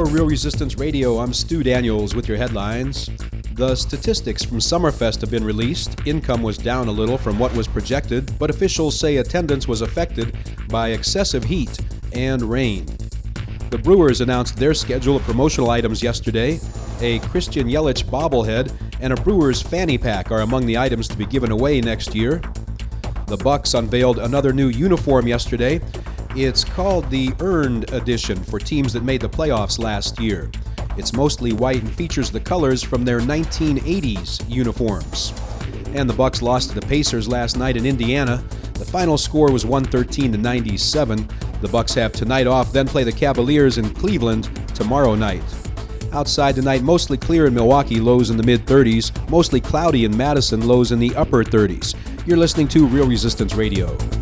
For Real Resistance Radio, I'm Stu Daniels with your headlines. The statistics from Summerfest have been released. Income was down a little from what was projected, but officials say attendance was affected by excessive heat and rain. The Brewers announced their schedule of promotional items yesterday. A Christian Yelich bobblehead and a Brewers fanny pack are among the items to be given away next year. The Bucks unveiled another new uniform yesterday. It's called the Earned Edition for teams that made the playoffs last year. It's mostly white and features the colors from their 1980s uniforms. And the Bucks lost to the Pacers last night in Indiana. The final score was 113-97. The Bucks have tonight off, then play the Cavaliers in Cleveland tomorrow night. Outside tonight, mostly clear in Milwaukee, lows in the mid-30s. Mostly cloudy in Madison, lows in the upper 30s. You're listening to Real Resistance Radio.